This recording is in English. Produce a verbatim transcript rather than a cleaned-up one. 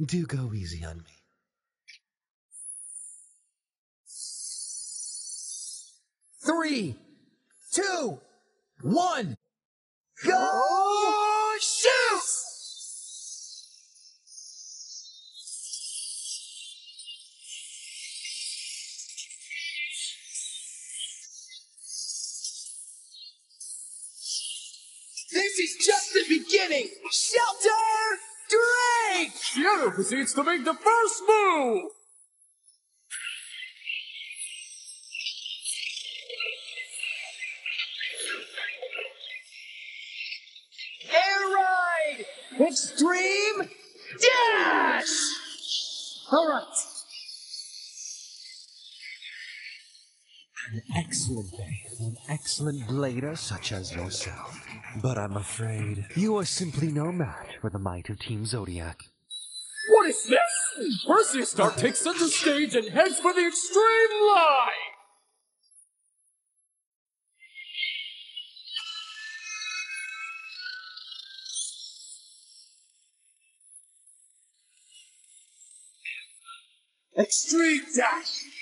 Do go easy on me. Three, two, one, go shoot! This is just the beginning! Shelter! Drake! Hero proceeds to make the first move! Air ride! Extreme dash! Alright. An excellent day for an excellent blader such as yourself. But I'm afraid you are simply no match for the might of Team Zodiac. What is this? Perseus Star takes center stage and heads for the extreme line! Extreme dash!